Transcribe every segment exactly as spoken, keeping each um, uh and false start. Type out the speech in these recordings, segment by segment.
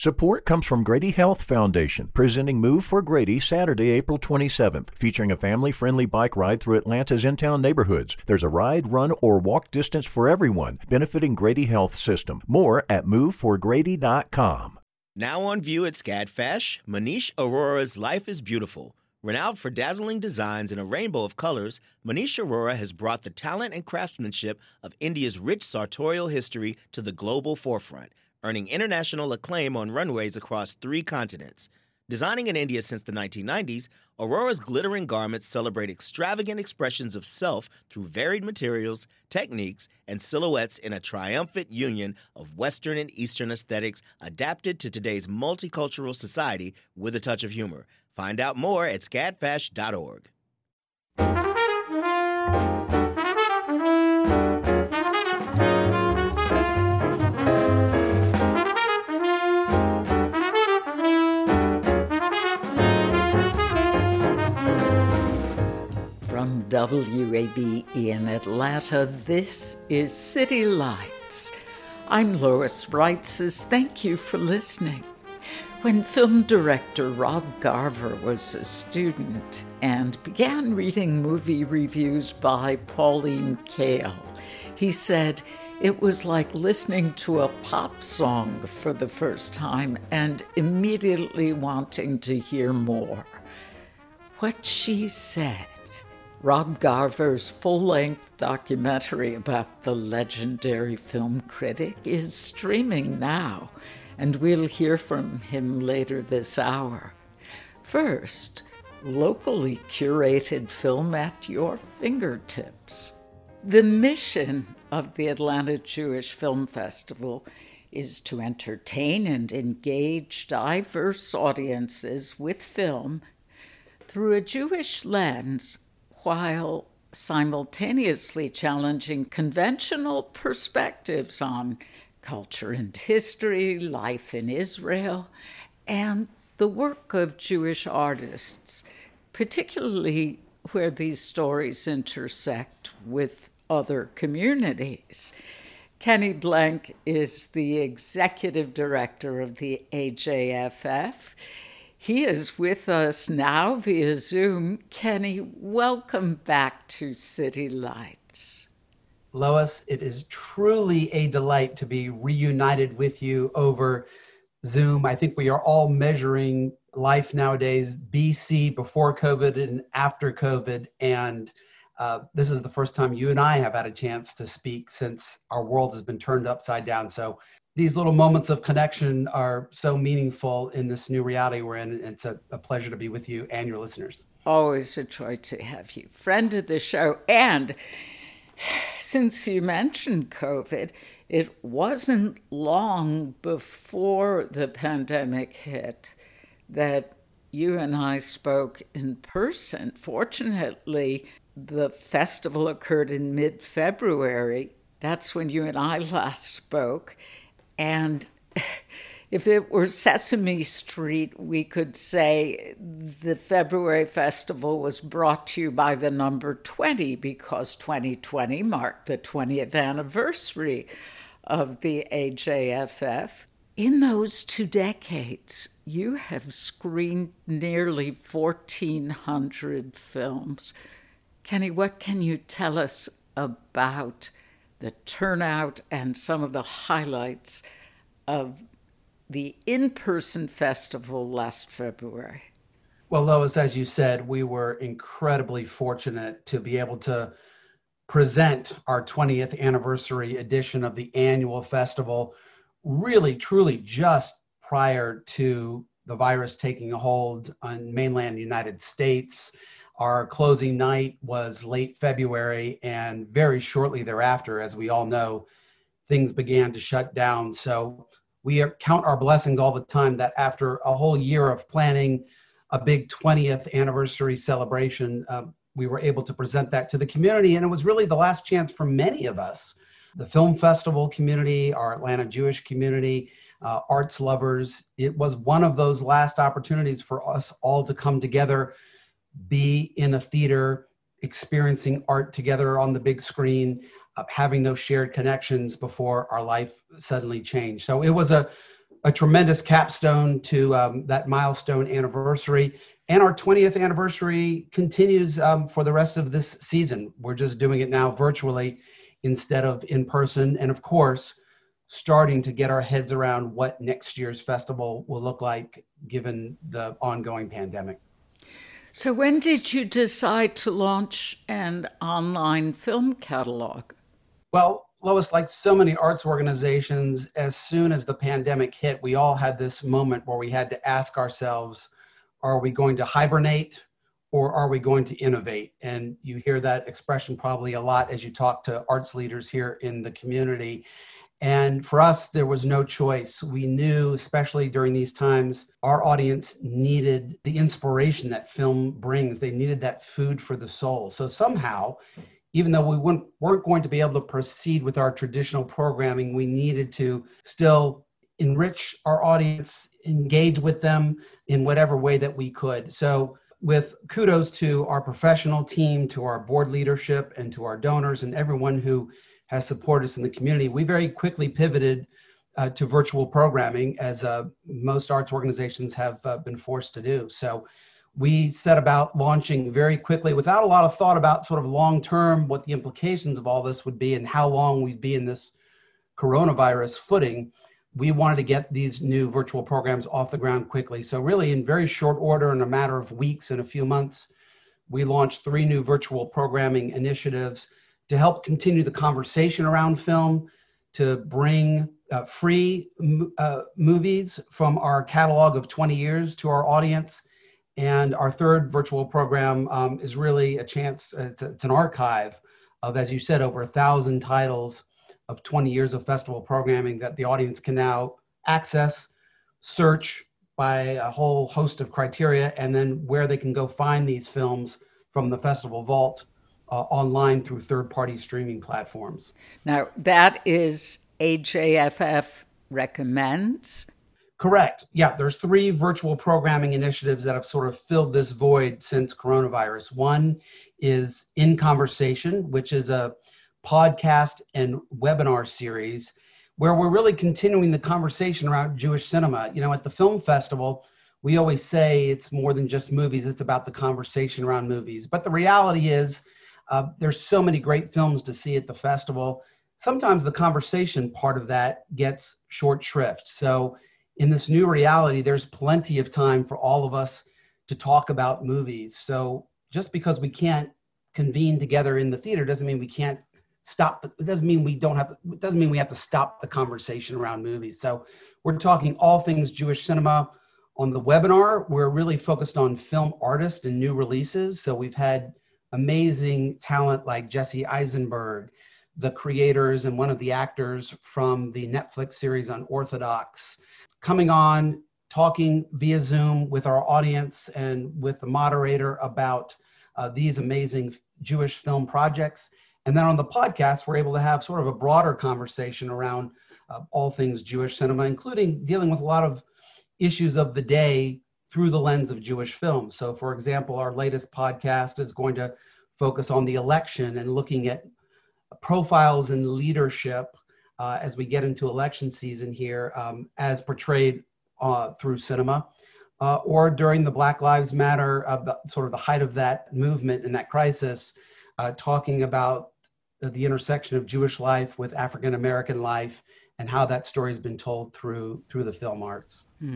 Support comes from Grady Health Foundation, presenting Move for Grady Saturday, April twenty-seventh, featuring a family-friendly bike ride through Atlanta's in-town neighborhoods. There's a ride, run, or walk distance for everyone, benefiting Grady Health System. More at move for grady dot com. Now on view at SCADFesh, Manish Arora's Life is Beautiful. Renowned for dazzling designs in a rainbow of colors, Manish Arora has brought the talent and craftsmanship of India's rich sartorial history to the global forefront, earning international acclaim on runways across three continents. Designing in India since the nineteen nineties, Aurora's glittering garments celebrate extravagant expressions of self through varied materials, techniques, and silhouettes in a triumphant union of Western and Eastern aesthetics adapted to today's multicultural society with a touch of humor. Find out more at scadfash dot org. From W A B E in Atlanta, this is City Lights. I'm Lois Reitzes. Thank you for listening. When film director Rob Garver was a student and began reading movie reviews by Pauline Kael, he said it was like listening to a pop song for the first time and immediately wanting to hear more. What She Said, Rob Garver's full-length documentary about the legendary film critic, is streaming now, and we'll hear from him later this hour. First, locally curated film at your fingertips. The mission of the Atlanta Jewish Film Festival is to entertain and engage diverse audiences with film through a Jewish lens, while simultaneously challenging conventional perspectives on culture and history, life in Israel, and the work of Jewish artists, particularly where these stories intersect with other communities. Kenny Blank is the executive director of the A J F F. He is with us now via Zoom. Kenny, welcome back to City Lights. Lois, it is truly a delight to be reunited with you over Zoom. I think we are all measuring life nowadays, B C, before COVID and after COVID. And uh, this is the first time you and I have had a chance to speak since our world has been turned upside down. So these little moments of connection are so meaningful in this new reality we're in. It's a, a pleasure to be with you and your listeners. Always a joy to have you. Friend of the show. And since you mentioned COVID, it wasn't long before the pandemic hit that you and I spoke in person. Fortunately, the festival occurred in mid-February. That's when you and I last spoke. And if it were Sesame Street, we could say the February festival was brought to you by the number twenty, because twenty twenty marked the twentieth anniversary of the A J F F. In those two decades, you have screened nearly fourteen hundred films. Kenny, what can you tell us about the turnout and some of the highlights of the in-person festival last February? Well, Lois, as you said, we were incredibly fortunate to be able to present our twentieth anniversary edition of the annual festival, really, truly just prior to the virus taking a hold on mainland United States. Our closing night was late February, and very shortly thereafter, as we all know, things began to shut down. So we count our blessings all the time that after a whole year of planning a big twentieth anniversary celebration, uh, we were able to present that to the community. And it was really the last chance for many of us, the film festival community, our Atlanta Jewish community, uh, arts lovers. It was one of those last opportunities for us all to come together, be in a theater, experiencing art together on the big screen, uh, having those shared connections before our life suddenly changed. So it was a a tremendous capstone to um, that milestone anniversary. And our twentieth anniversary continues um, for the rest of this season. We're just doing it now virtually instead of in person. And of course, starting to get our heads around what next year's festival will look like given the ongoing pandemic. So when did you decide to launch an online film catalog? Well, Lois, like so many arts organizations, as soon as the pandemic hit, we all had this moment where we had to ask ourselves, are we going to hibernate or are we going to innovate? And you hear that expression probably a lot as you talk to arts leaders here in the community. And for us, there was no choice. We knew, especially during these times, our audience needed the inspiration that film brings. They needed that food for the soul. So somehow, even though we weren't going to be able to proceed with our traditional programming, we needed to still enrich our audience, engage with them in whatever way that we could. So with kudos to our professional team, to our board leadership, and to our donors and everyone who has supported us in the community, we very quickly pivoted uh, to virtual programming, as uh, most arts organizations have uh, been forced to do. So we set about launching very quickly without a lot of thought about sort of long-term what the implications of all this would be and how long we'd be in this coronavirus footing. We wanted to get these new virtual programs off the ground quickly. So really in very short order, in a matter of weeks and a few months, we launched three new virtual programming initiatives to help continue the conversation around film, to bring uh, free uh, movies from our catalog of twenty years to our audience. And our third virtual program um, is really a chance, uh, to, it's an archive of, as you said, over a thousand titles of twenty years of festival programming that the audience can now access, search by a whole host of criteria, and then where they can go find these films from the festival vault uh, online through third-party streaming platforms. Now, that is A J F F Recommends. Correct. Yeah, there's three virtual programming initiatives that have sort of filled this void since coronavirus. One is In Conversation, which is a podcast and webinar series where we're really continuing the conversation around Jewish cinema. You know, at the film festival, we always say it's more than just movies, it's about the conversation around movies. But the reality is uh, there's so many great films to see at the festival. Sometimes the conversation part of that gets short shrift. So in this new reality, there's plenty of time for all of us to talk about movies. So just because we can't convene together in the theater doesn't mean we can't stop. It doesn't mean we don't have to, it doesn't mean we have to stop the conversation around movies. So we're talking all things Jewish cinema. On the webinar, we're really focused on film artists and new releases. So we've had amazing talent like Jesse Eisenberg, the creators and one of the actors from the Netflix series Unorthodox, coming on, talking via Zoom with our audience and with the moderator about uh, these amazing Jewish film projects. And then on the podcast, we're able to have sort of a broader conversation around uh, all things Jewish cinema, including dealing with a lot of issues of the day through the lens of Jewish film. So for example, our latest podcast is going to focus on the election and looking at profiles in leadership uh, as we get into election season here, um, as portrayed uh, through cinema, uh, or during the Black Lives Matter, uh, the, sort of the height of that movement and that crisis, uh, talking about the intersection of Jewish life with African-American life and how that story has been told through through the film arts. Hmm.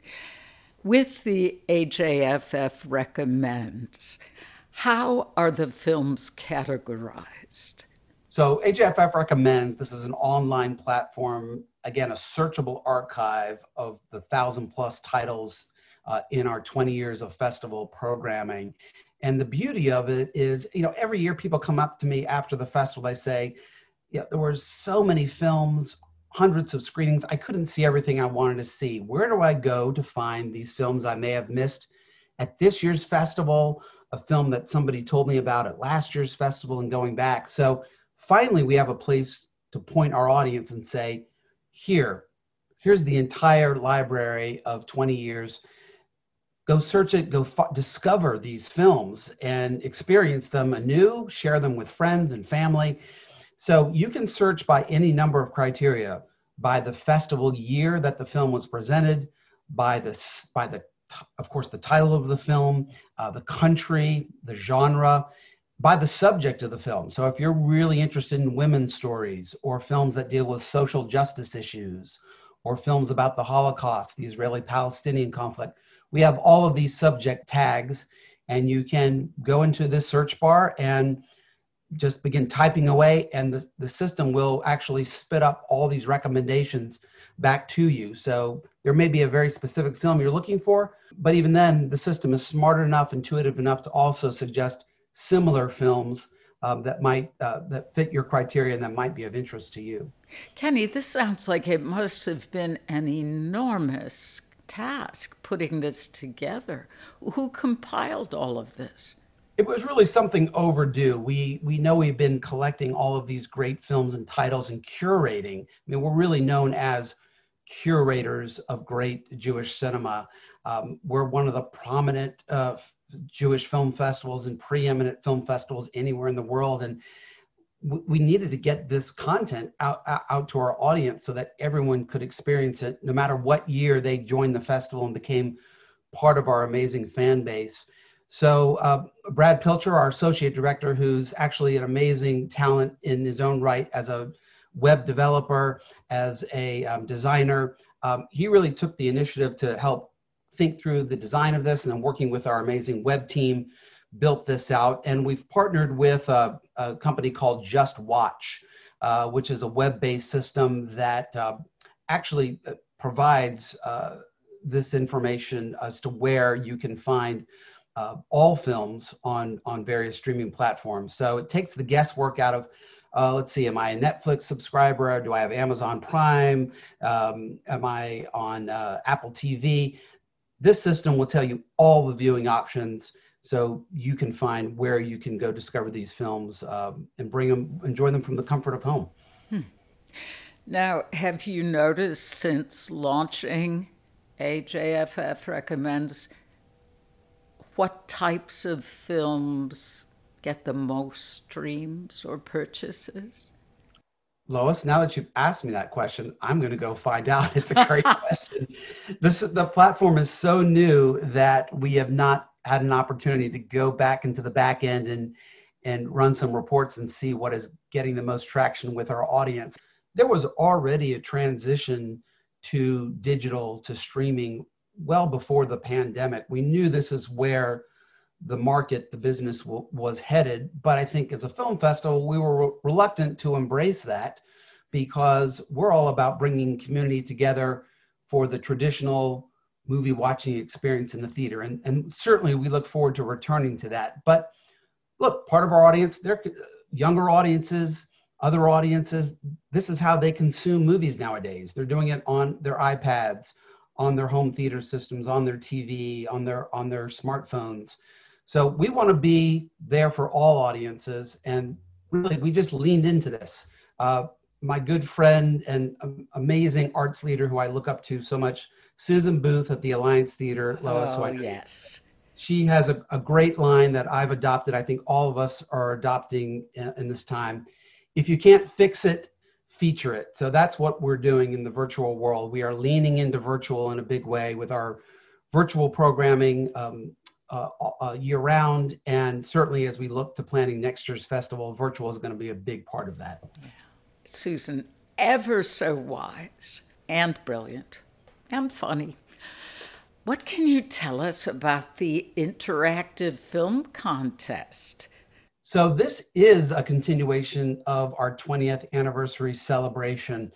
With the A J F F Recommends, how are the films categorized? So A J F F Recommends, this is an online platform, again, a searchable archive of the thousand plus titles uh, in our twenty years of festival programming. And the beauty of it is, you know, every year people come up to me after the festival, they say, yeah, there were so many films, hundreds of screenings, I couldn't see everything I wanted to see. Where do I go to find these films I may have missed at this year's festival, a film that somebody told me about at last year's festival and going back? So finally, we have a place to point our audience and say, here, here's the entire library of twenty years. Go search it, go f- discover these films and experience them anew, share them with friends and family. So you can search by any number of criteria: by the festival year that the film was presented, by the, by the of course, the title of the film, uh, the country, the genre, by the subject of the film. So if you're really interested in women's stories or films that deal with social justice issues or films about the Holocaust, the Israeli-Palestinian conflict, we have all of these subject tags, and you can go into this search bar and just begin typing away, and the, the system will actually spit up all these recommendations back to you. So there may be a very specific film you're looking for, but even then the system is smart enough, intuitive enough to also suggest similar films um, that might uh, that fit your criteria and that might be of interest to you. Kenny, this sounds like it must have been an enormous task putting this together. Who compiled all of this? It was really something overdue. We we know we've been collecting all of these great films and titles and curating. I mean, we're really known as curators of great Jewish cinema. Um, we're one of the prominent uh, Jewish film festivals and preeminent film festivals anywhere in the world. And w- we needed to get this content out, out, out to our audience so that everyone could experience it, no matter what year they joined the festival and became part of our amazing fan base. So uh, Brad Pilcher, our associate director, who's actually an amazing talent in his own right as a web developer, as a um, designer, um, he really took the initiative to help think through the design of this, and then working with our amazing web team, built this out. And we've partnered with a, a company called Just Watch, uh, which is a web-based system that uh, actually provides uh, this information as to where you can find Uh, all films on, on various streaming platforms. So it takes the guesswork out of, uh, let's see, am I a Netflix subscriber? Do I have Amazon Prime? Um, am I on uh, Apple T V? This system will tell you all the viewing options, so you can find where you can go discover these films um, and bring them, enjoy them from the comfort of home. Hmm. Now, have you noticed since launching A J F F Recommends, what types of films get the most streams or purchases? Lois, now that you've asked me that question, I'm going to go find out. It's a great question. This, the platform is so new that we have not had an opportunity to go back into the back end and, and run some reports and see what is getting the most traction with our audience. There was already a transition to digital, to streaming, well before the pandemic. We knew this is where the market, the business w- was headed. But I think as a film festival, we were re- reluctant to embrace that because we're all about bringing community together for the traditional movie watching experience in the theater. And, and certainly we look forward to returning to that. But look, part of our audience, they're younger audiences, other audiences, this is how they consume movies nowadays. They're doing it on their iPads, on their home theater systems, on their T V, on their on their smartphones. So we want to be there for all audiences, and really we just leaned into this. Uh, my good friend and um, amazing arts leader who I look up to so much, Susan Booth at the Alliance Theater, Lois. Oh, yes. She has a, a great line that I've adopted. I think all of us are adopting in, in this time. If you can't fix it, feature it. So that's what we're doing in the virtual world. We are leaning into virtual in a big way with our virtual programming um, uh, uh, year round. And certainly as we look to planning next year's festival, virtual is going to be a big part of that. Yeah. Susan, ever so wise and brilliant and funny. What can you tell us about the interactive film contest? So this is a continuation of our twentieth anniversary celebration.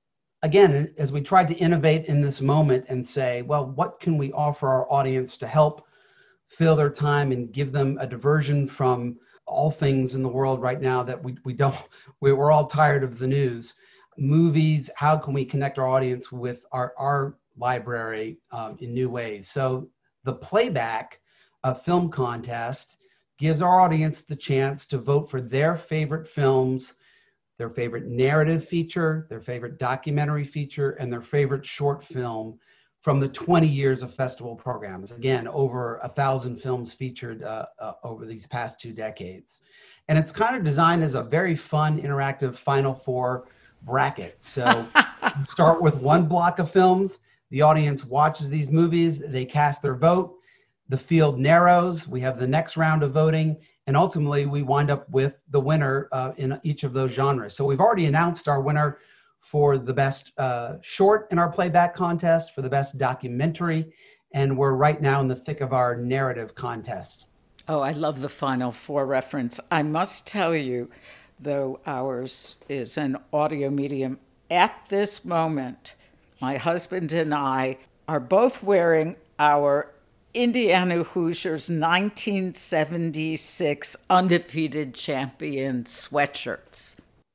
Again, as we tried to innovate in this moment and say, well, what can we offer our audience to help fill their time and give them a diversion from all things in the world right now that we, we don't, we, we're all tired of the news. Movies, how can we connect our audience with our, our library um, in new ways? So the Playback uh, Film Contest gives our audience the chance to vote for their favorite films, their favorite narrative feature, their favorite documentary feature, and their favorite short film from the twenty years of festival programs. Again, over a thousand films featured uh, uh, over these past two decades. And it's kind of designed as a very fun, interactive Final Four bracket. So Start with one block of films. The audience watches these movies. They cast their vote. The field narrows. We have the next round of voting. And ultimately, we wind up with the winner uh, in each of those genres. So we've already announced our winner for the best uh, short in our playback contest, for the best documentary. And we're right now in the thick of our narrative contest. Oh, I love the Final Four reference. I must tell you, though ours is an audio medium, at this moment, my husband and I are both wearing our Indiana Hoosiers nineteen seventy-six undefeated champion sweatshirts.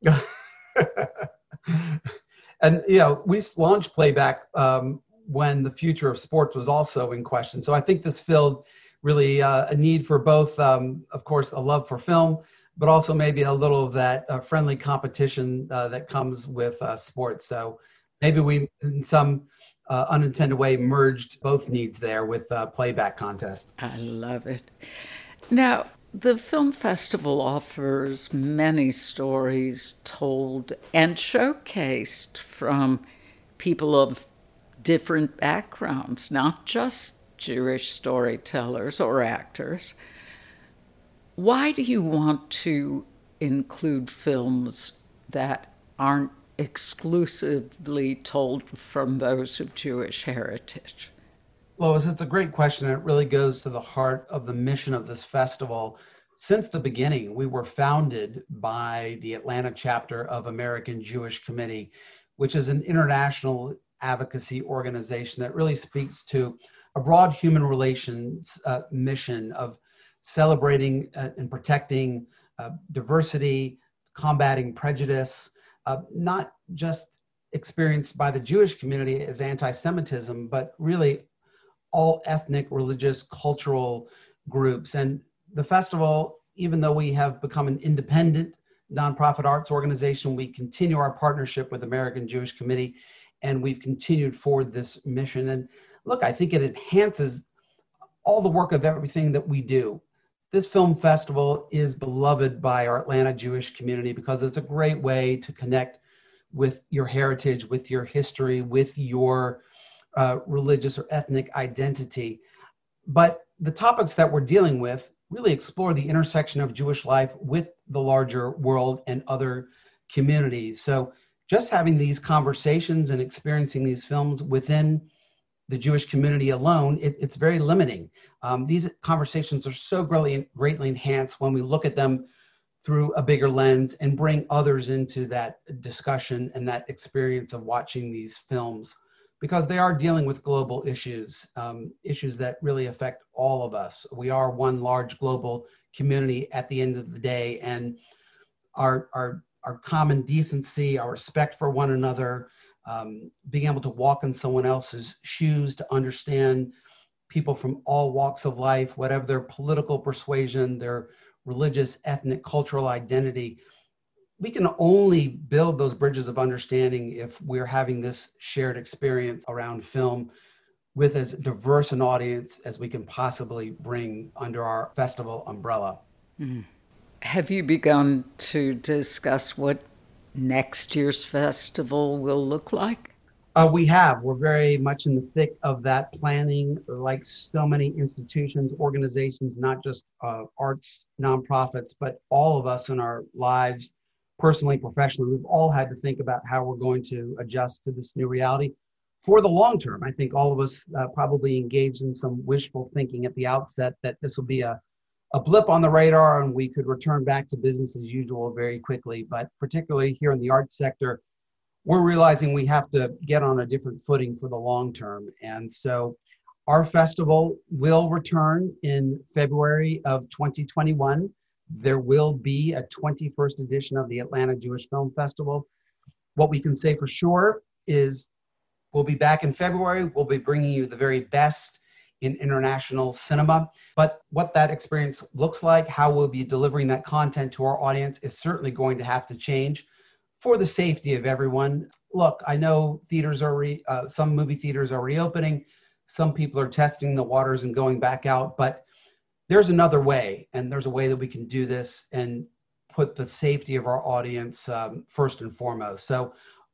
And, you know, we launched playback um, when the future of sports was also in question. So I think this filled really uh, a need for both, um, of course, a love for film, but also maybe a little of that uh, friendly competition uh, that comes with uh, sports. So maybe we, in some uh, unintended way, merged both needs there with uh, playback contest. I love it. Now, the film festival offers many stories told and showcased from people of different backgrounds, not just Jewish storytellers or actors. Why do you want to include films that aren't exclusively told from those of Jewish heritage? Lois, it's a great question. It really goes to the heart of the mission of this festival. Since the beginning, we were founded by the Atlanta chapter of American Jewish Committee, which is an international advocacy organization that really speaks to a broad human relations uh, mission of celebrating uh, and protecting uh, diversity, combating prejudice, uh, not just experienced by the Jewish community as anti-Semitism, but really all ethnic, religious, cultural groups. And the festival, even though we have become an independent nonprofit arts organization, we continue our partnership with American Jewish Committee, and we've continued forward this mission. And look, I think it enhances all the work of everything that we do. This film festival is beloved by our Atlanta Jewish community because it's a great way to connect with your heritage, with your history, with your uh, religious or ethnic identity. But the topics that we're dealing with really explore the intersection of Jewish life with the larger world and other communities. So just having these conversations and experiencing these films within the Jewish community alone, it, it's very limiting. Um, these conversations are so greatly, greatly enhanced when we look at them through a bigger lens and bring others into that discussion and that experience of watching these films, because they are dealing with global issues, um, issues that really affect all of us. We are one large global community at the end of the day, and our, our, our common decency, our respect for one another, um, being able to walk in someone else's shoes, to understand people from all walks of life, whatever their political persuasion, their religious, ethnic, cultural identity. We can only build those bridges of understanding if we're having this shared experience around film with as diverse an audience as we can possibly bring under our festival umbrella. Mm. Have you begun to discuss what next year's festival will look like? Uh, we have. We're very much in the thick of that planning. Like so many institutions, organizations, not just uh, arts, nonprofits, but all of us in our lives, personally, professionally, we've all had to think about how we're going to adjust to this new reality for the long term. I think all of us uh, probably engaged in some wishful thinking at the outset that this will be a, a blip on the radar and we could return back to business as usual very quickly. But particularly here in the arts sector, we're realizing we have to get on a different footing for the long term. And so our festival will return in February of twenty twenty-one. There will be a twenty-first edition of the Atlanta Jewish Film Festival. What we can say for sure is we'll be back in February. We'll be bringing you the very best in international cinema. But what that experience looks like, how we'll be delivering that content to our audience is certainly going to have to change for the safety of everyone. Look, I know theaters are, re, uh, some movie theaters are reopening. Some people are testing the waters and going back out, but there's another way, and there's a way that we can do this and put the safety of our audience um, first and foremost. So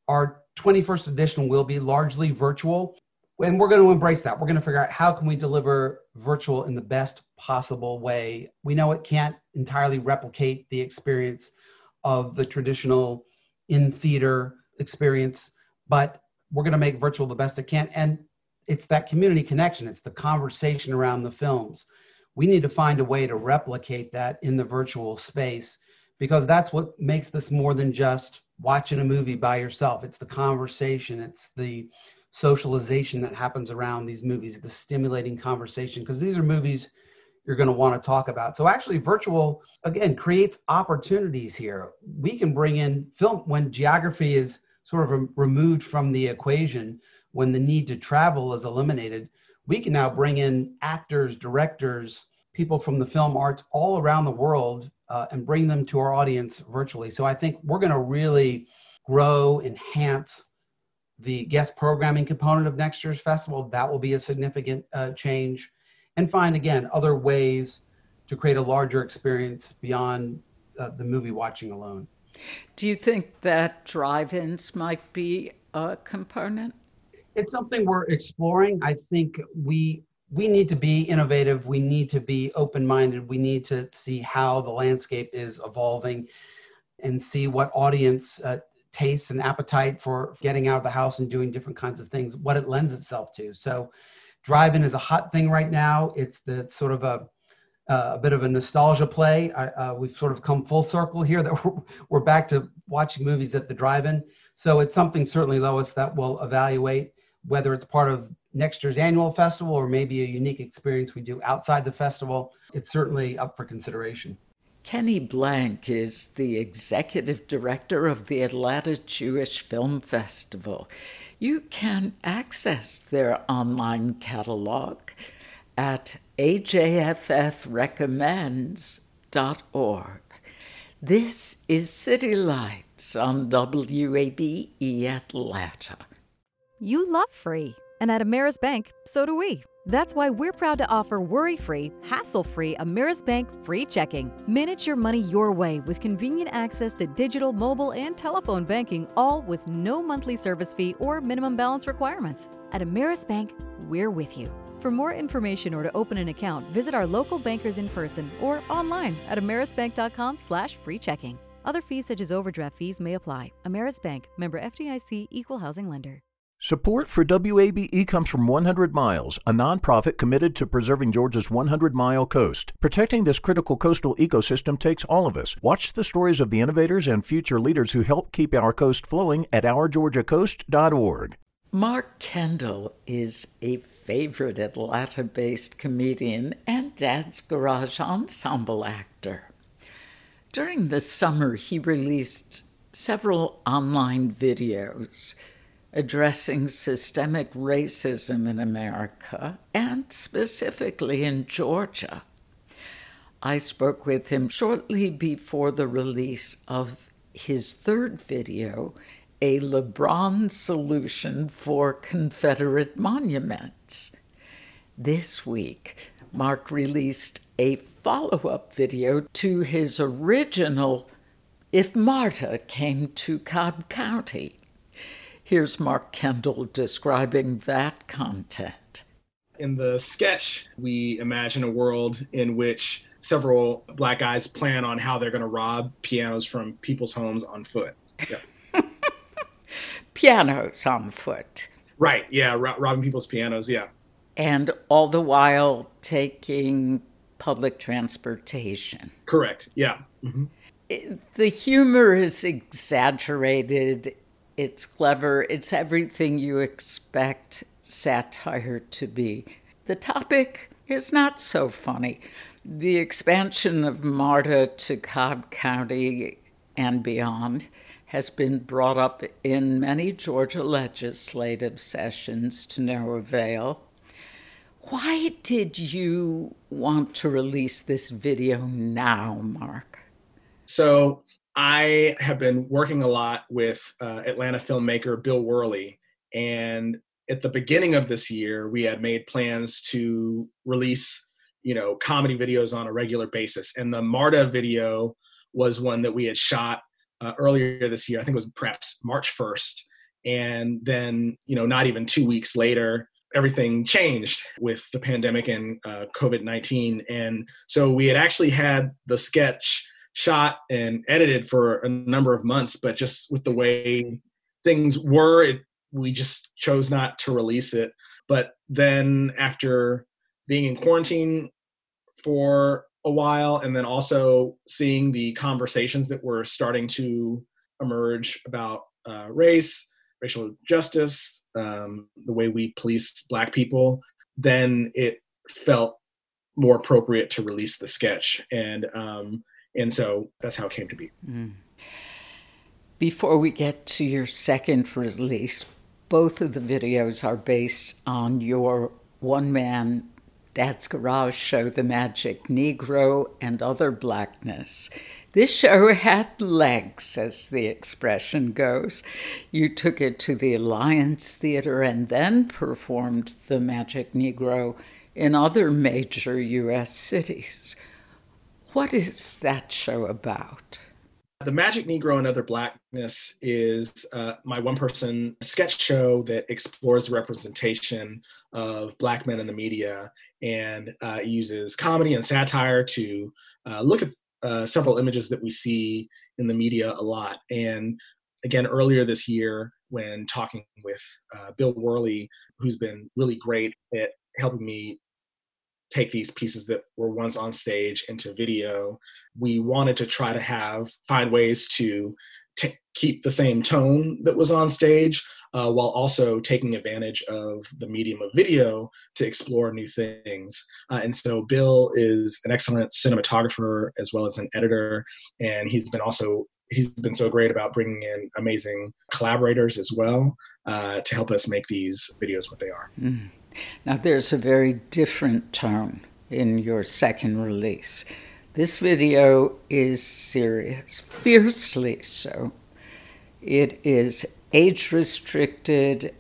Our twenty-first edition will be largely virtual, and we're going to embrace that. We're going to figure out how can we deliver virtual in the best possible way. We know it can't entirely replicate the experience of the traditional in-theater experience, but we're going to make virtual the best it can. And it's that community connection. It's the conversation around the films. We need to find a way to replicate that in the virtual space, because that's what makes this more than just watching a movie by yourself. It's the conversation. It's the socialization that happens around these movies, the stimulating conversation, because these are movies you're going to want to talk about. So actually virtual, again, creates opportunities here. We can bring in film when geography is sort of removed from the equation, when the need to travel is eliminated. We can now bring in actors, directors, people from the film arts all around the world uh, and bring them to our audience virtually. So I think we're going to really grow, enhance the guest programming component of next year's festival. That will be a significant uh, change, and find, again, other ways to create a larger experience beyond uh, the movie watching alone. Do you think that drive-ins might be a component? It's something we're exploring. I think we we need to be innovative. We need to be open-minded. We need to see how the landscape is evolving and see what audience uh, tastes and appetite for getting out of the house and doing different kinds of things, what it lends itself to. So drive-in is a hot thing right now. It's the sort of a Uh, a bit of a nostalgia play. Uh, we've sort of come full circle here that we're, we're back to watching movies at the drive-in. So it's something certainly, Lois, that we'll evaluate, whether it's part of next year's annual festival or maybe a unique experience we do outside the festival. It's certainly up for consideration. Kenny Blank is the executive director of the Atlanta Jewish Film Festival. You can access their online catalog at a j f f recommends dot org. This is City Lights on W A B E Atlanta. You love free, and at Ameris Bank, so do we. That's why we're proud to offer worry-free, hassle-free Ameris Bank free checking. Manage your money your way with convenient access to digital, mobile, and telephone banking, all with no monthly service fee or minimum balance requirements. At Ameris Bank, we're with you. For more information or to open an account, visit our local bankers in person or online at amerisbank.com slash free checking. Other fees such as overdraft fees may apply. Ameris Bank, member F D I C, equal housing lender. Support for W A B E comes from one hundred miles, a nonprofit committed to preserving Georgia's one hundred mile coast. Protecting this critical coastal ecosystem takes all of us. Watch the stories of the innovators and future leaders who help keep our coast flowing at our georgia coast dot org. Mark Kendall is a favorite Atlanta-based comedian and Dad's Garage Ensemble actor. During the summer, he released several online videos addressing systemic racism in America and specifically in Georgia. I spoke with him shortly before the release of his third video, A LeBron Solution for Confederate Monuments. This week, Mark released a follow-up video to his original If Marta Came to Cobb County. Here's Mark Kendall describing that content. In the sketch, we imagine a world in which several black guys plan on how they're going to rob pianos from people's homes on foot. Yeah. Pianos on foot. Right, yeah, ro- robbing people's pianos, yeah. And all the while taking public transportation. Correct, yeah. Mm-hmm. It, the humor is exaggerated. It's clever. It's everything you expect satire to be. The topic is not so funny. The expansion of MARTA to Cobb County and beyond has been brought up in many Georgia legislative sessions to no avail. Why did you want to release this video now, Mark? So I have been working a lot with uh, Atlanta filmmaker Bill Worley, and at the beginning of this year, we had made plans to release, you know, comedy videos on a regular basis. And the MARTA video was one that we had shot uh, earlier this year. I think it was perhaps March first. And then, you know, not even two weeks later, everything changed with the pandemic and uh, covid nineteen. And so we had actually had the sketch shot and edited for a number of months, but just with the way things were, it, we just chose not to release it. But then after being in quarantine for a while, and then also seeing the conversations that were starting to emerge about uh, race, racial justice, um, the way we police Black people, then it felt more appropriate to release the sketch. And um, and so that's how it came to be. Mm. Before we get to your second release, both of the videos are based on your one-man Dad's Garage show, The Magic Negro and Other Blackness. This show had legs, as the expression goes. You took it to the Alliance Theater and then performed The Magic Negro in other major U S cities. What is that show about? The Magic Negro and Other Blackness is uh, my one-person sketch show that explores the representation of Black men in the media, and uh, uses comedy and satire to uh, look at uh, several images that we see in the media a lot. And again, earlier this year, when talking with uh, Bill Worley, who's been really great at helping me take these pieces that were once on stage into video, we wanted to try to have, find ways to t- keep the same tone that was on stage, uh, while also taking advantage of the medium of video to explore new things. Uh, and so Bill is an excellent cinematographer as well as an editor, and he's been also he's been so great about bringing in amazing collaborators as well, uh, to help us make these videos what they are. Mm. Now, there's a very different tone in your second release. This video is serious, fiercely so. It is age-restricted,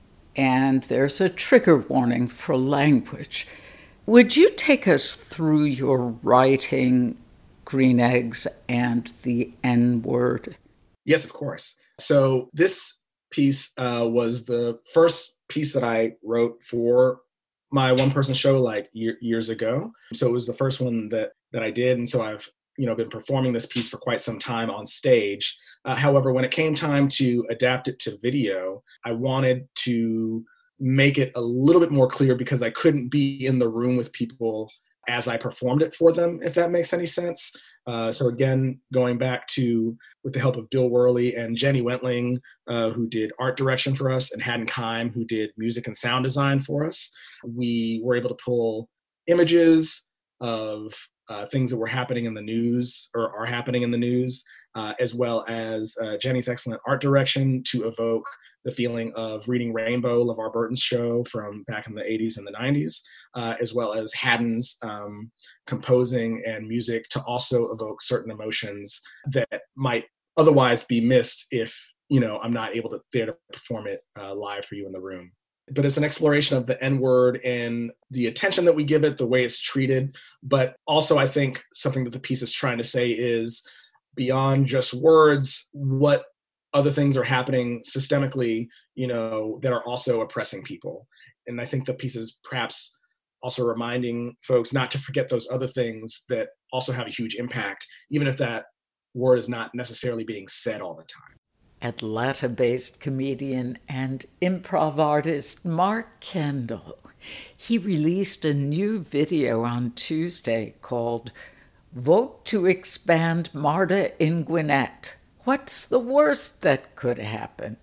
and there's a trigger warning for language. Would you take us through your writing, Green Eggs, and the N-word? Yes, of course. So this piece uh, was the first piece that I wrote for my one-person show like year, years ago. So it was the first one that that I did, and so I've you know been performing this piece for quite some time on stage. Uh, however, when it came time to adapt it to video, I wanted to make it a little bit more clear because I couldn't be in the room with people as I performed it for them, if that makes any sense. Uh, so again, going back to, with the help of Bill Worley and Jenny Wentling, uh, who did art direction for us, and Haddon Keim, who did music and sound design for us, we were able to pull images of uh, things that were happening in the news or are happening in the news, uh, as well as uh, Jenny's excellent art direction to evoke the feeling of Reading Rainbow, LeVar Burton's show from back in the eighties and the nineties, uh, as well as Haddon's um, composing and music to also evoke certain emotions that might otherwise be missed if, you know, I'm not able to there to perform it uh, live for you in the room. But it's an exploration of the N-word and the attention that we give it, the way it's treated. But also I think something that the piece is trying to say is beyond just words, what other things are happening systemically, you know, that are also oppressing people. And I think the piece is perhaps also reminding folks not to forget those other things that also have a huge impact, even if that word is not necessarily being said all the time. Atlanta-based comedian and improv artist Mark Kendall. He released a new video on Tuesday called Vote to Expand MARTA in Gwinnett. What's the worst that could happen?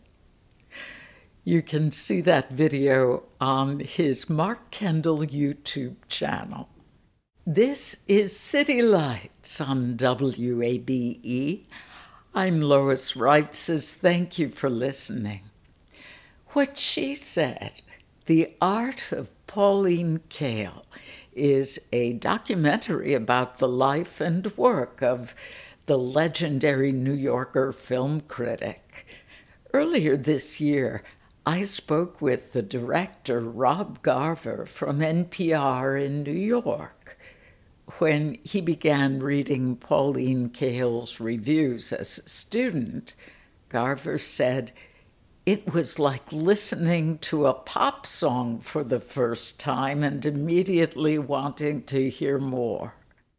You can see that video on his Mark Kendall YouTube channel. This is City Lights on W A B E. I'm Lois Reitzes. Thank you for listening. What She Said, The Art of Pauline Kael, is a documentary about the life and work of the legendary New Yorker film critic. Earlier this year, I spoke with the director Rob Garver from N P R in New York. When he began reading Pauline Kael's reviews as a student, Garver said, It was like listening to a pop song for the first time and immediately wanting to hear more.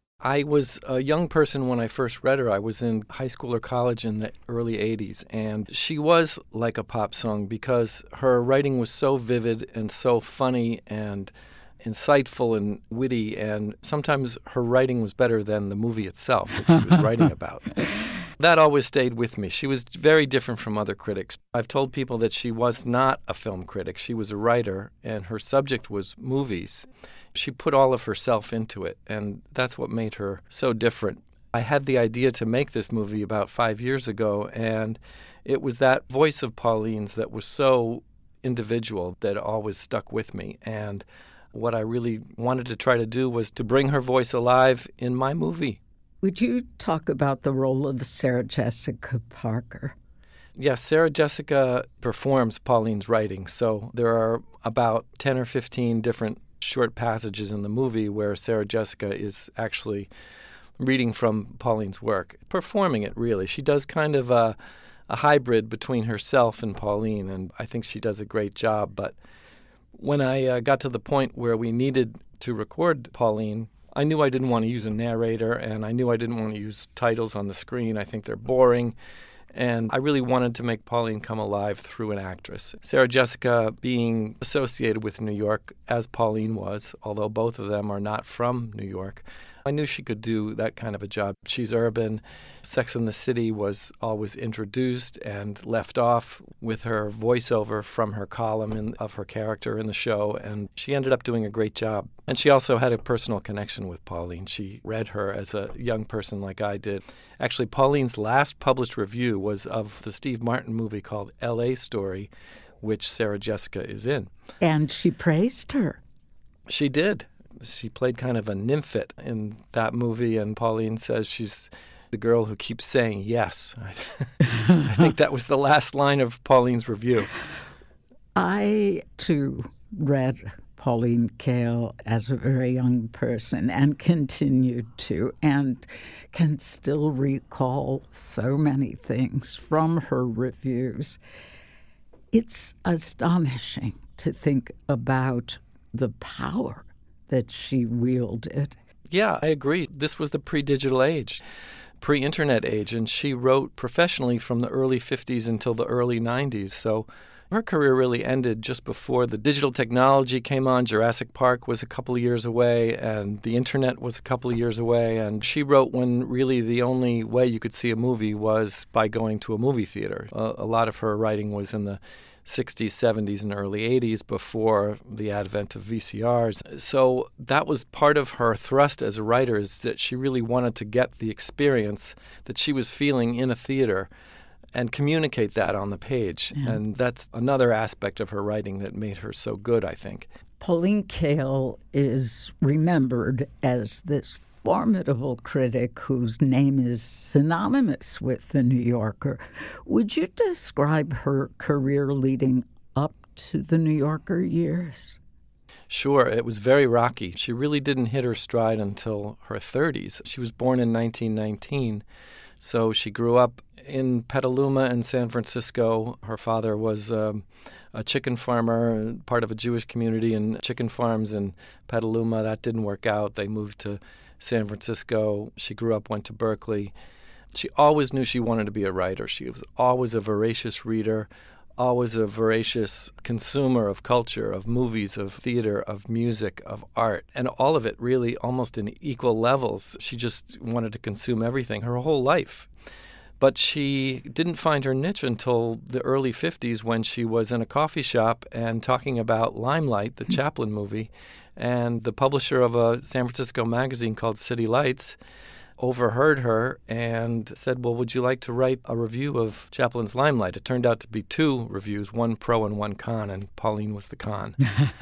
I was a young person when I first read her. I was in high school or college in the early eighties, and she was like a pop song because her writing was so vivid and so funny and insightful and witty, and sometimes her writing was better than the movie itself that she was writing about. That always stayed with me. She was very different from other critics. I've told people that she was not a film critic. She was a writer, and her subject was movies. She put all of herself into it, and that's what made her so different. I had the idea to make this movie about five years ago, and it was that voice of Pauline's that was so individual that always stuck with me. And what I really wanted to try to do was to bring her voice alive in my movie. Would you talk about the role of Sarah Jessica Parker? Yes, Sarah Jessica performs Pauline's writing. So there are about ten or fifteen different short passages in the movie where Sarah Jessica is actually reading from Pauline's work, performing it, really. She does kind of a, a hybrid between herself and Pauline, and I think she does a great job. But when I uh, got to the point where we needed to record Pauline, I knew I didn't want to use a narrator, and I knew I didn't want to use titles on the screen. I think they're boring. And I really wanted to make Pauline come alive through an actress. Sarah Jessica being associated with New York, as Pauline was, although both of them are not from New York, I knew she could do that kind of a job. She's urban. Sex and the City was always introduced and left off with her voiceover from her column in, of her character in the show, and she ended up doing a great job. And she also had a personal connection with Pauline. She read her as a young person like I did. Actually, Pauline's last published review was of the Steve Martin movie called L A Story, which Sarah Jessica is in. And she praised her. She did. She played kind of a nymphette in that movie, and Pauline says she's the girl who keeps saying yes. I think that was the last line of Pauline's review. I, too, read Pauline Kael as a very young person and continued to, and can still recall so many things from her reviews. It's astonishing to think about the power that she wielded. Yeah, I agree. This was the pre-digital age, pre-internet age, and she wrote professionally from the early fifties until the early nineties. So her career really ended just before the digital technology came on. Jurassic Park was a couple of years away, and the internet was a couple of years away. And she wrote when really the only way you could see a movie was by going to a movie theater. A, a lot of her writing was in the sixties, seventies, and early eighties before the advent of V C Rs. So that was part of her thrust as a writer, is that she really wanted to get the experience that she was feeling in a theater and communicate that on the page. Yeah. And that's another aspect of her writing that made her so good, I think. Pauline Kael is remembered as this formidable critic whose name is synonymous with The New Yorker. Would you describe her career leading up to The New Yorker years? Sure. It was very rocky. She really didn't hit her stride until her thirties. She was born in nineteen nineteen, so she grew up in Petaluma and San Francisco. Her father was um, a chicken farmer, part of a Jewish community and chicken farms in Petaluma. That didn't work out. They moved to San Francisco. She grew up, went to Berkeley. She always knew she wanted to be a writer. She was always a voracious reader, always a voracious consumer of culture, of movies, of theater, of music, of art, and all of it really almost in equal levels. She just wanted to consume everything her whole life. But she didn't find her niche until the early fifties when she was in a coffee shop and talking about Limelight, the Chaplin movie, and the publisher of a San Francisco magazine called City Lights overheard her and said, well, would you like to write a review of Chaplin's Limelight? It turned out to be two reviews, one pro and one con, and Pauline was the con.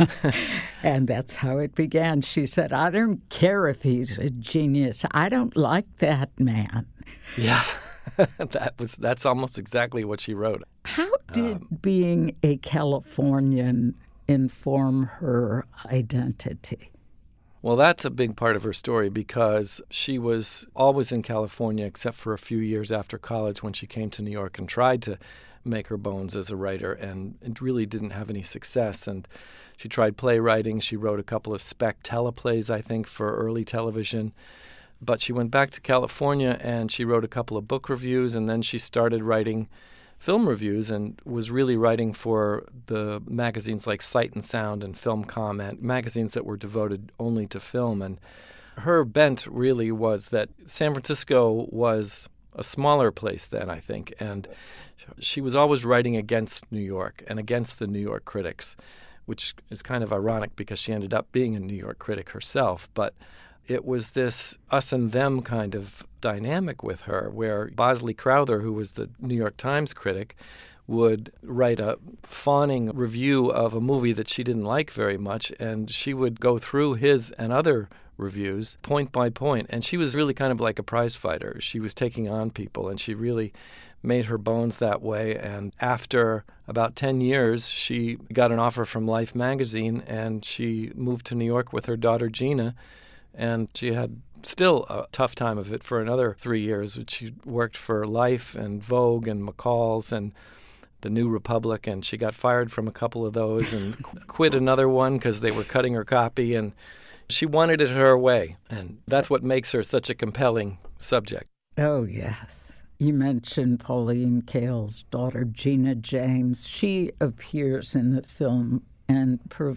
And that's how it began. She said, I don't care if he's a genius. I don't like that man. Yeah. that was that's almost exactly what she wrote. How did um, being a Californian inform her identity? Well, that's a big part of her story because she was always in California except for a few years after college when she came to New York and tried to make her bones as a writer, and it really didn't have any success. And she tried playwriting. She wrote a couple of spec teleplays, I think, for early television. But she went back to California and she wrote a couple of book reviews, and then she started writing film reviews and was really writing for the magazines like Sight and Sound and Film Comment, magazines that were devoted only to film. And her bent really was that San Francisco was a smaller place then, I think, and she was always writing against New York and against the New York critics, which is kind of ironic because she ended up being a New York critic herself. But it was this us and them kind of dynamic with her, where Bosley Crowther, who was the New York Times critic, would write a fawning review of a movie that she didn't like very much, and she would go through his and other reviews point by point, and she was really kind of like a prize fighter. She was taking on people, and she really made her bones that way. And after about ten years, she got an offer from Life magazine, and she moved to New York with her daughter Gina, and she had still a tough time of it for another three years. She worked for Life and Vogue and McCall's and the New Republic, and she got fired from a couple of those and quit another one because they were cutting her copy, and she wanted it her way. And that's what makes her such a compelling subject. Oh, yes. You mentioned Pauline Kael's daughter, Gina James. She appears in the film and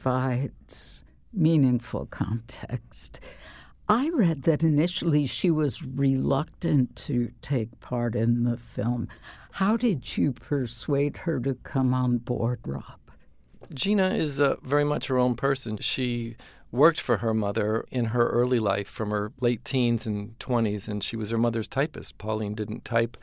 provides meaningful context. I read that initially she was reluctant to take part in the film. How did you persuade her to come on board, Rob? Gina is uh, very much her own person. She worked for her mother in her early life from her late teens and twenties, and she was her mother's typist. Pauline didn't type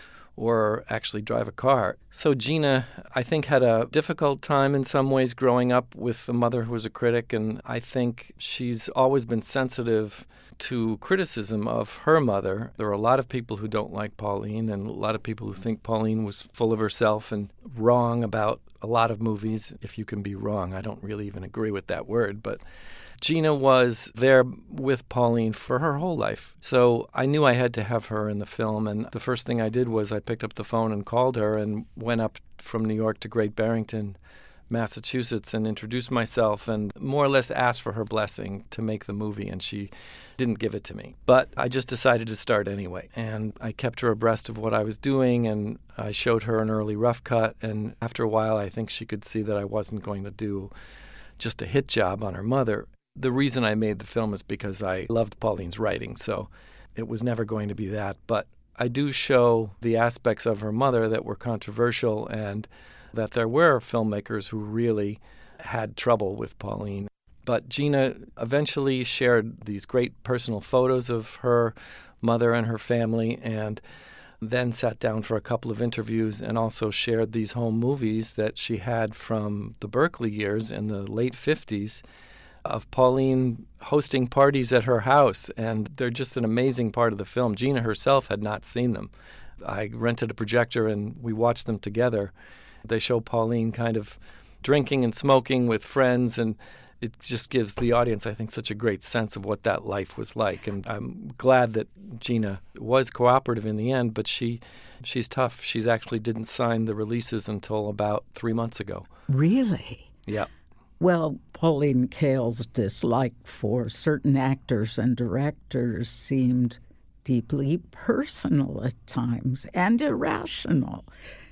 or actually drive a car. So Gina, I think, had a difficult time in some ways growing up with a mother who was a critic, and I think she's always been sensitive to criticism of her mother. There are a lot of people who don't like Pauline, and a lot of people who think Pauline was full of herself and wrong about a lot of movies. If you can be wrong, I don't really even agree with that word, but Gina was there with Pauline for her whole life. So I knew I had to have her in the film, and the first thing I did was I picked up the phone and called her and went up from New York to Great Barrington, Massachusetts, and introduced myself and more or less asked for her blessing to make the movie, and she didn't give it to me. But I just decided to start anyway, and I kept her abreast of what I was doing, and I showed her an early rough cut, and after a while I think she could see that I wasn't going to do just a hit job on her mother. The reason I made the film is because I loved Pauline's writing, so it was never going to be that. But I do show the aspects of her mother that were controversial and that there were filmmakers who really had trouble with Pauline. But Gina eventually shared these great personal photos of her mother and her family, and then sat down for a couple of interviews and also shared these home movies that she had from the Berkeley years in the late fifties of Pauline hosting parties at her house, and they're just an amazing part of the film. Gina herself had not seen them. I rented a projector and we watched them together. They show Pauline kind of drinking and smoking with friends, and it just gives the audience, I think, such a great sense of what that life was like. And I'm glad that Gina was cooperative in the end, but she she's tough. She's actually didn't sign the releases until about three months ago. Really? Yeah. Well, Pauline Kael's dislike for certain actors and directors seemed deeply personal at times and irrational.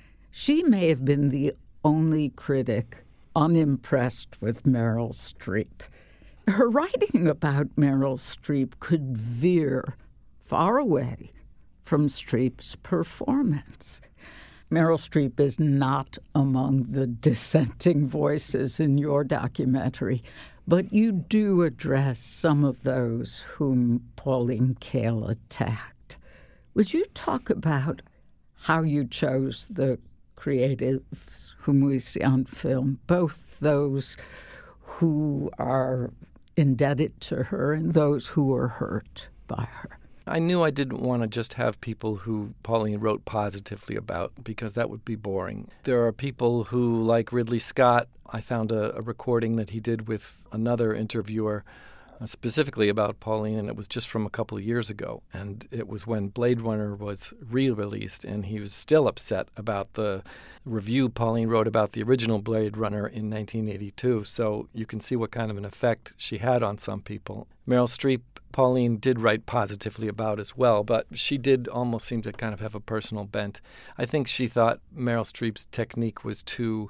She may have been the only critic unimpressed with Meryl Streep. Her writing about Meryl Streep could veer far away from Streep's performance. Meryl Streep is not among the dissenting voices in your documentary, but you do address some of those whom Pauline Kael attacked. Would you talk about how you chose the creatives whom we see on film, both those who are indebted to her and those who were hurt by her? I knew I didn't want to just have people who Pauline wrote positively about, because that would be boring. There are people who, like Ridley Scott, I found a, a recording that he did with another interviewer uh, specifically about Pauline, and it was just from a couple of years ago. And it was when Blade Runner was re-released, and he was still upset about the review Pauline wrote about the original Blade Runner in nineteen eighty-two. So you can see what kind of an effect she had on some people. Meryl Streep, Pauline did write positively about as well, but she did almost seem to kind of have a personal bent. I think she thought Meryl Streep's technique was too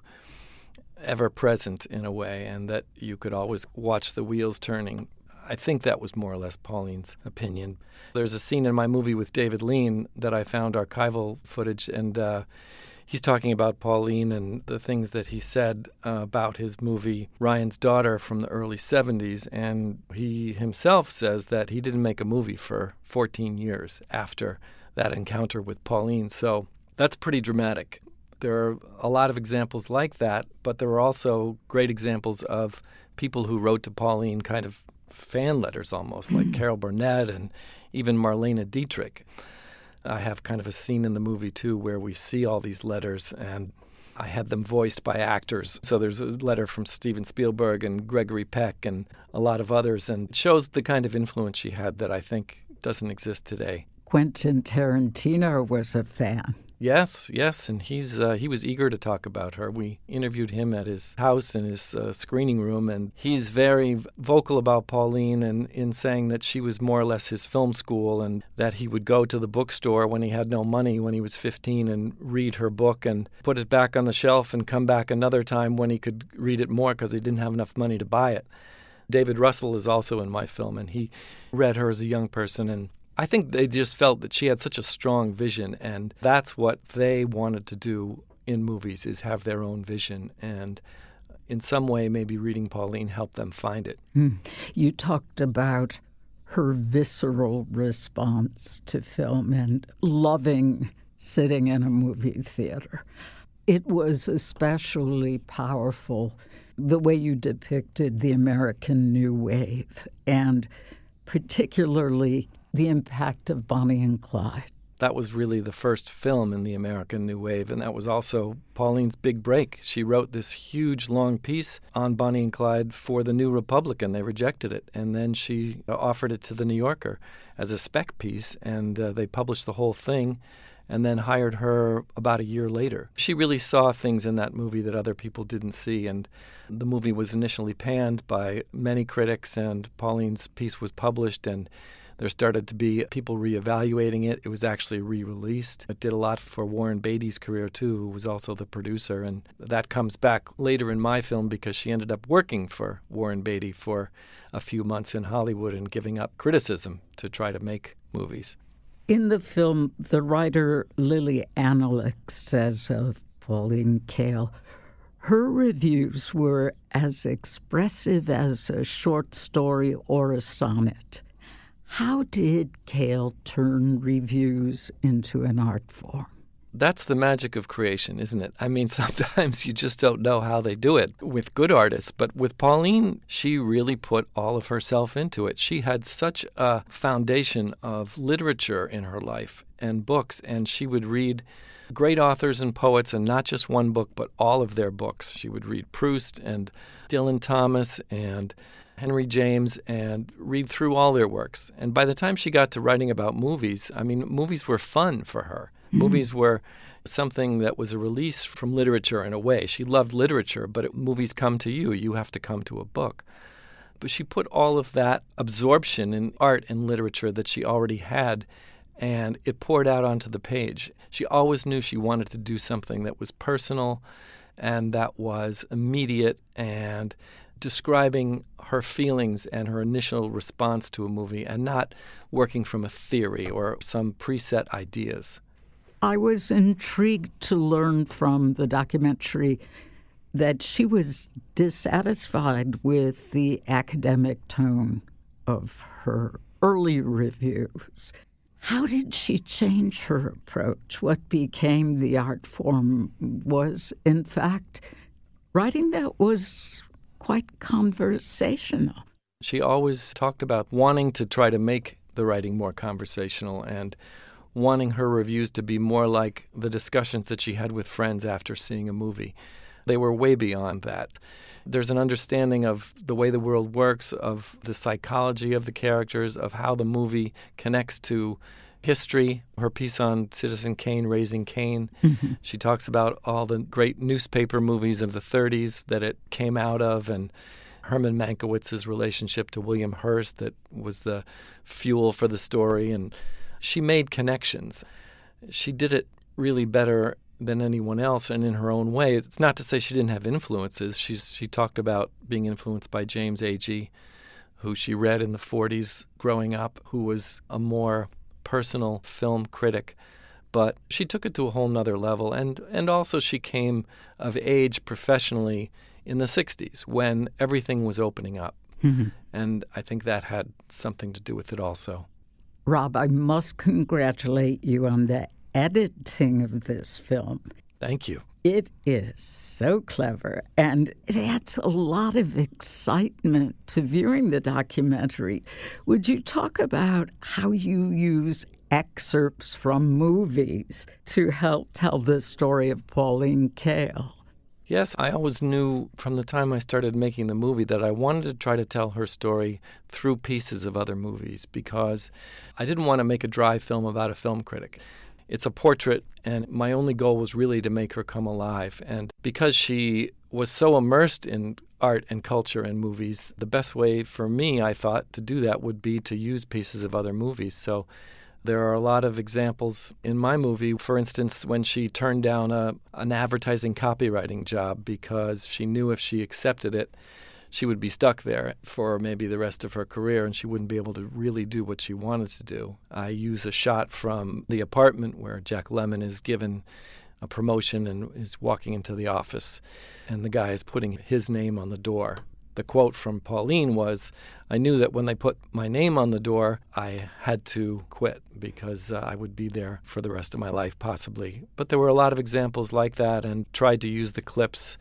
ever-present in a way, and that you could always watch the wheels turning. I think that was more or less Pauline's opinion. There's a scene in my movie with David Lean that I found archival footage, and uh, he's talking about Pauline and the things that he said uh, about his movie Ryan's Daughter from the early seventies, and he himself says that he didn't make a movie for fourteen years after that encounter with Pauline. So that's pretty dramatic. There are a lot of examples like that, but there are also great examples of people who wrote to Pauline kind of fan letters almost, like Carol Burnett and even Marlene Dietrich. I have kind of a scene in the movie, too, where we see all these letters, and I had them voiced by actors. So there's a letter from Steven Spielberg and Gregory Peck and a lot of others, and it shows the kind of influence she had that I think doesn't exist today. Quentin Tarantino was a fan. Yes, yes, and he's uh, he was eager to talk about her. We interviewed him at his house in his uh, screening room, and he's very vocal about Pauline and in saying that she was more or less his film school, and that he would go to the bookstore when he had no money when he was fifteen and read her book and put it back on the shelf and come back another time when he could read it more because he didn't have enough money to buy it. David Russell is also in my film, and he read her as a young person, and I think they just felt that she had such a strong vision, and that's what they wanted to do in movies, is have their own vision. And in some way, maybe reading Pauline helped them find it. Mm. You talked about her visceral response to film and loving sitting in a movie theater. It was especially powerful the way you depicted the American New Wave, and particularly the impact of Bonnie and Clyde. That was really the first film in the American New Wave, and that was also Pauline's big break. She wrote this huge, long piece on Bonnie and Clyde for the New Republican. They rejected it, and then she offered it to the New Yorker as a spec piece, and uh, they published the whole thing and then hired her about a year later. She really saw things in that movie that other people didn't see, and the movie was initially panned by many critics, and Pauline's piece was published, and there started to be people reevaluating it. It was actually re-released. It did a lot for Warren Beatty's career, too, who was also the producer. And that comes back later in my film because she ended up working for Warren Beatty for a few months in Hollywood and giving up criticism to try to make movies. In the film, the writer Lily Analix says of Pauline Kael, her reviews were as expressive as a short story or a sonnet. How did Kael turn reviews into an art form? That's the magic of creation, isn't it? I mean, sometimes you just don't know how they do it with good artists. But with Pauline, she really put all of herself into it. She had such a foundation of literature in her life and books, and she would read great authors and poets, and not just one book, but all of their books. She would read Proust and Dylan Thomas and Henry James and read through all their works. And by the time she got to writing about movies, I mean, movies were fun for her. Mm-hmm. Movies were something that was a release from literature in a way. She loved literature, but it, movies come to you. You have to come to a book. But she put all of that absorption in art and literature that she already had, and it poured out onto the page. She always knew she wanted to do something that was personal and that was immediate and describing her feelings and her initial response to a movie, and not working from a theory or some preset ideas. I was intrigued to learn from the documentary that she was dissatisfied with the academic tone of her early reviews. How did she change her approach? What became the art form was, in fact, writing that was quite conversational. She always talked about wanting to try to make the writing more conversational and wanting her reviews to be more like the discussions that she had with friends after seeing a movie. They were way beyond that. There's an understanding of the way the world works, of the psychology of the characters, of how the movie connects to history. Her piece on Citizen Kane, Raising Cain, mm-hmm. she talks about all the great newspaper movies of the thirties that it came out of, and Herman Mankiewicz's relationship to William Hearst that was the fuel for the story. And she made connections. She did it really better than anyone else, and in her own way. It's not to say she didn't have influences. She's she talked about being influenced by James Agee, who she read in the forties growing up, who was a more personal film critic. But she took it to a whole nother level. And, and also she came of age professionally in the sixties when everything was opening up. Mm-hmm. And I think that had something to do with it also. Rob, I must congratulate you on the editing of this film. Thank you. It is so clever, and it adds a lot of excitement to viewing the documentary. Would you talk about how you use excerpts from movies to help tell the story of Pauline Kael? Yes, I always knew from the time I started making the movie that I wanted to try to tell her story through pieces of other movies, because I didn't want to make a dry film about a film critic. It's a portrait, and my only goal was really to make her come alive. And because she was so immersed in art and culture and movies, the best way for me, I thought, to do that would be to use pieces of other movies. So there are a lot of examples in my movie. For instance, when she turned down a, an advertising copywriting job because she knew if she accepted it, she would be stuck there for maybe the rest of her career, and she wouldn't be able to really do what she wanted to do. I use a shot from The Apartment where Jack Lemmon is given a promotion and is walking into the office, and the guy is putting his name on the door. The quote from Pauline was, "I knew that when they put my name on the door, I had to quit because uh, I would be there for the rest of my life, possibly." But there were a lot of examples like that, and tried to use the clips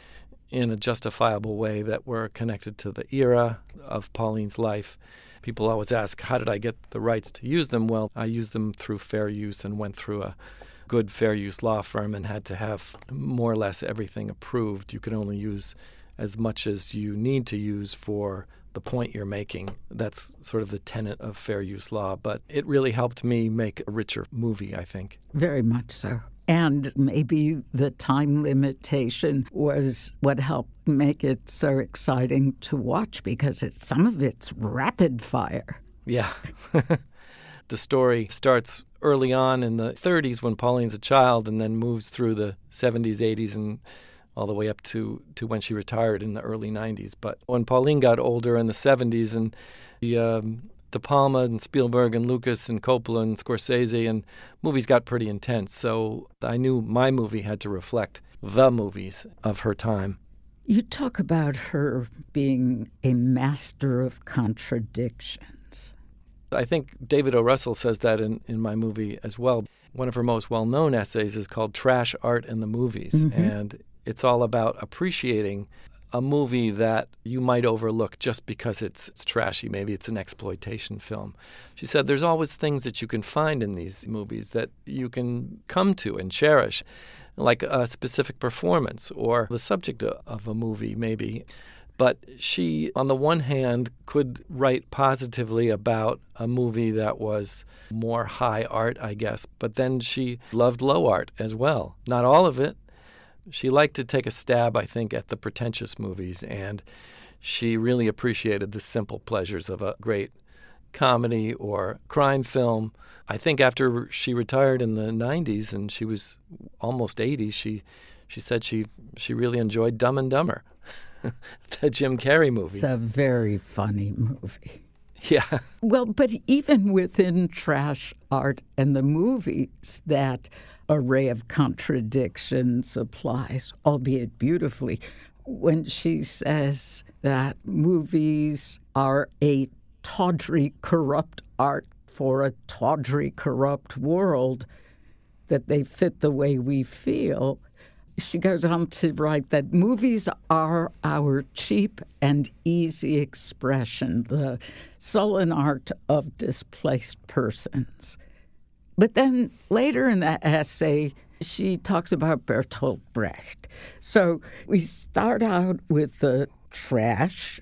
in a justifiable way that were connected to the era of Pauline's life. People always ask, how did I get the rights to use them? Well, I used them through fair use and went through a good fair use law firm and had to have more or less everything approved. You can only use as much as you need to use for the point you're making. That's sort of the tenet of fair use law. But it really helped me make a richer movie, I think. Very much so. And maybe the time limitation was what helped make it so exciting to watch, because it's, some of it's rapid fire. Yeah. The story starts early on in the thirties when Pauline's a child, and then moves through the seventies, eighties, and all the way up to, to when she retired in the early nineties. But when Pauline got older in the seventies, and the um, De Palma and Spielberg and Lucas and Coppola and Scorsese, and movies got pretty intense. So I knew my movie had to reflect the movies of her time. You talk about her being a master of contradictions. I think David O. Russell says that in, in my movie as well. One of her most well-known essays is called Trash, Art, and the Movies. Mm-hmm. And it's all about appreciating a movie that you might overlook just because it's, it's trashy. Maybe it's an exploitation film. She said there's always things that you can find in these movies that you can come to and cherish, like a specific performance or the subject of a movie maybe. But she, on the one hand, could write positively about a movie that was more high art, I guess, but then she loved low art as well. Not all of it. She liked to take a stab, I think, at the pretentious movies, and she really appreciated the simple pleasures of a great comedy or crime film. I think after she retired in the nineties and she was almost eighty, she she said she, she really enjoyed Dumb and Dumber, the Jim Carrey movie. It's a very funny movie. Yeah. Well, but even within trash art and the movies, that array of contradictions applies, albeit beautifully, when she says that movies are a tawdry, corrupt art for a tawdry, corrupt world, that they fit the way we feel. She goes on to write that movies are our cheap and easy expression, the sullen art of displaced persons. But then later in that essay, she talks about Bertolt Brecht. So we start out with the trash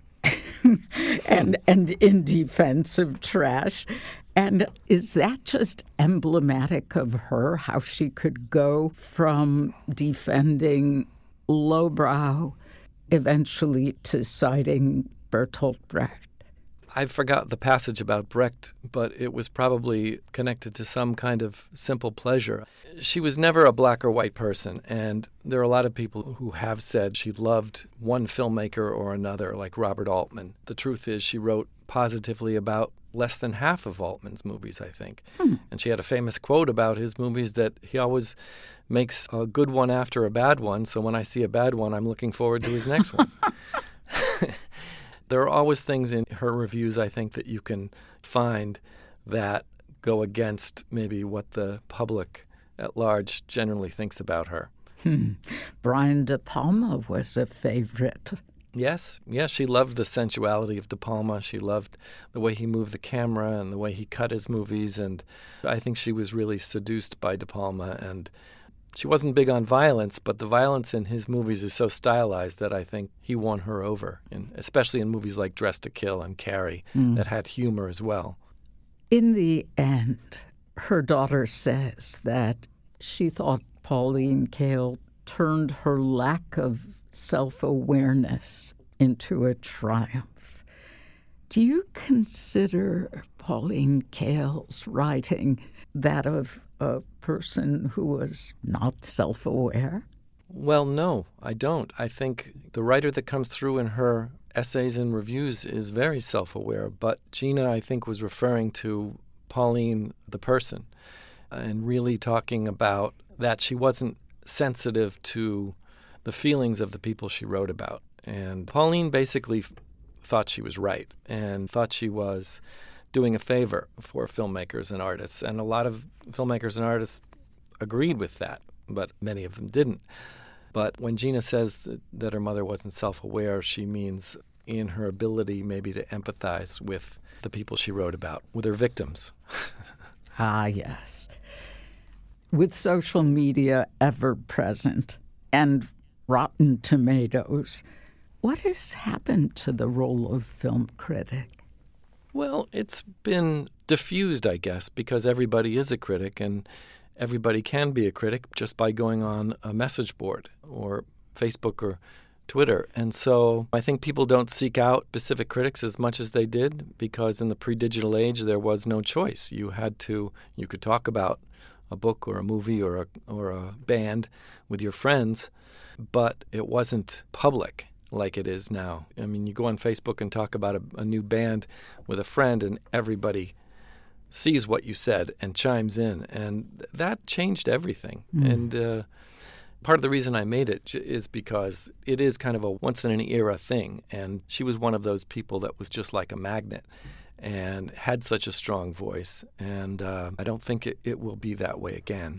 and and in defense of trash. And is that just emblematic of her, how she could go from defending lowbrow eventually to citing Bertolt Brecht? I forgot the passage about Brecht, but it was probably connected to some kind of simple pleasure. She was never a black or white person, and there are a lot of people who have said she loved one filmmaker or another, like Robert Altman. The truth is she wrote positively about less than half of Altman's movies, I think. Hmm. And she had a famous quote about his movies that he always makes a good one after a bad one, so when I see a bad one, I'm looking forward to his next one. There are always things in her reviews, I think, that you can find that go against maybe what the public at large generally thinks about her. Hmm. Brian De Palma was a favorite. Yes, yes, she loved the sensuality of De Palma. She loved the way he moved the camera and the way he cut his movies, and I think she was really seduced by De Palma. And she wasn't big on violence, but the violence in his movies is so stylized that I think he won her over, and especially in movies like Dressed to Kill and Carrie mm. that had humor as well. In the end, her daughter says that she thought Pauline Kael turned her lack of self-awareness into a triumph. Do you consider Pauline Kael's writing that of a person who was not self-aware? Well, no, I don't. I think the writer that comes through in her essays and reviews is very self-aware, but Gina, I think, was referring to Pauline, the person, and really talking about that she wasn't sensitive to the feelings of the people she wrote about. And Pauline basically f- thought she was right and thought she was doing a favor for filmmakers and artists. And a lot of filmmakers and artists agreed with that, but many of them didn't. But when Gina says that, that her mother wasn't self-aware, she means in her ability maybe to empathize with the people she wrote about, with her victims. Ah, yes. With social media ever present and Rotten Tomatoes, what has happened to the role of film critic? Well, it's been diffused, I guess, because everybody is a critic, and everybody can be a critic just by going on a message board or Facebook or Twitter. And so I think people don't seek out specific critics as much as they did, because in the pre-digital age there was no choice. You had to, you could talk about a book or a movie or a, or a band with your friends, but it wasn't public like it is now. I mean, you go on Facebook and talk about a, a new band with a friend, and everybody sees what you said and chimes in, and th- that changed everything. Mm. And uh, part of the reason I made it j- is because it is kind of a once-in-an-era thing, and she was one of those people that was just like a magnet and had such a strong voice, and uh, I don't think it, it will be that way again.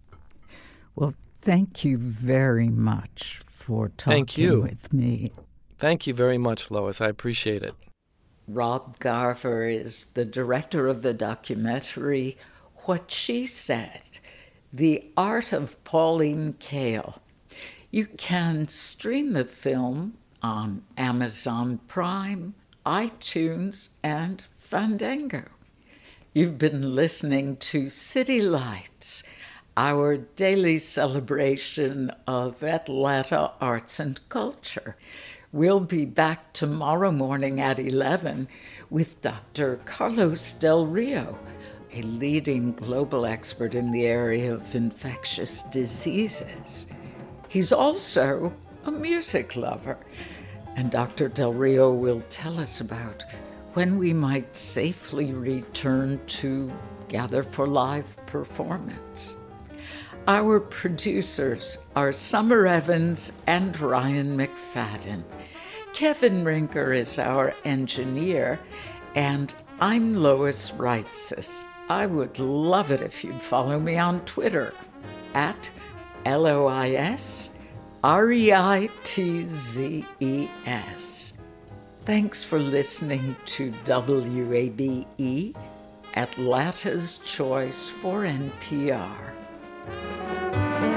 Well, thank you very much for talking Thank you. with me. Thank you very much, Lois. I appreciate it. Rob Garver is the director of the documentary What She Said, The Art of Pauline Kael. You can stream the film on Amazon Prime, iTunes, and Fandango. You've been listening to City Lights, our daily celebration of Atlanta arts and culture. We'll be back tomorrow morning at eleven with Doctor Carlos Del Rio, a leading global expert in the area of infectious diseases. He's also a music lover, and Doctor Del Rio will tell us about when we might safely return to gather for live performance. Our producers are Summer Evans and Ryan McFadden. Kevin Rinker is our engineer, and I'm Lois Reitzes. I would love it if you'd follow me on Twitter at L O I S R E I T Z E S. Thanks for listening to W A B E, Atlanta's Choice for N P R.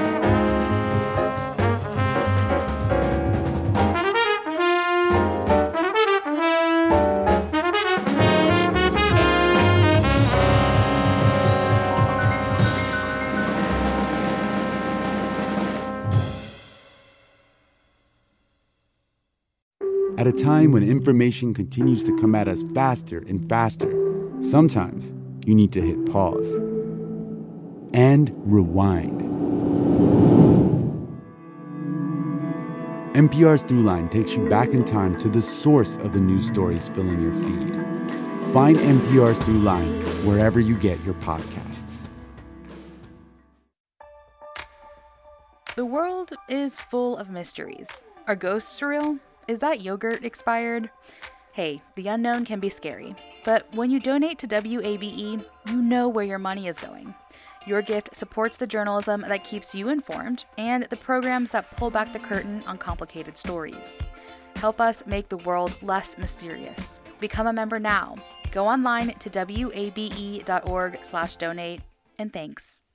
At a time when information continues to come at us faster and faster, sometimes you need to hit pause and rewind. N P R's Throughline takes you back in time to the source of the news stories filling your feed. Find N P R's Throughline wherever you get your podcasts. The world is full of mysteries. Are ghosts real? Is that yogurt expired? Hey, the unknown can be scary. But when you donate to W A B E, you know where your money is going. Your gift supports the journalism that keeps you informed and the programs that pull back the curtain on complicated stories. Help us make the world less mysterious. Become a member now. Go online to wabe dot org slash donate, and thanks.